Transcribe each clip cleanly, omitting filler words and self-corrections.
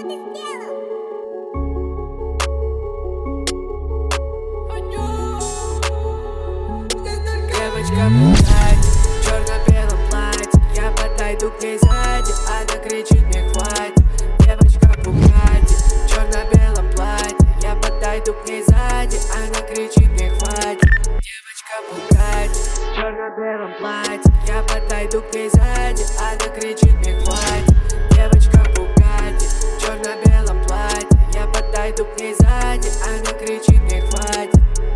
Девочка Бугатти в черно-белом платье. Я подойду к ней сзади, она кричит: мне хватит. Девочка Бугатти в черно-белом платье. Я подойду к ней сзади, она кричит: мне хватит. Девочка Бугатти в черно-белом платье. Я подойду к ней сзади, она кричит: мне хватит. Девочка Бугатти в черно-белом платье. Я подойду к ней сзади, она кричит: мне хватит.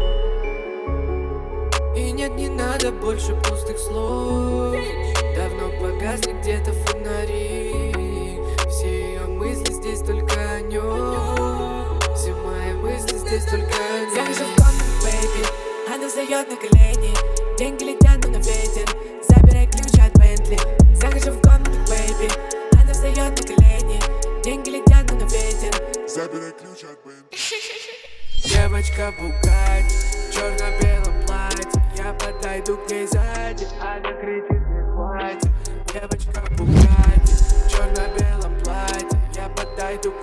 И нет, не надо больше пустых слов. Давно погасли где-то фонари. Все ее мысли здесь только о нем. Все мои мысли здесь только о нем. Захожу в комнату, бэйби, она встает на колени. Деньги летят, но на ветер. Забирай ключ от Бентли. Захожу в комнату, бэйби, она встает на колени. Деньги летят, но на ветер. Забирай ключ от Бентли. Девочка Бугатти в черно-белом платье. Я подойду к ней сзади, она кричит: мне хватит. Девочка Бугатти в черно-белом платье. Я подойду к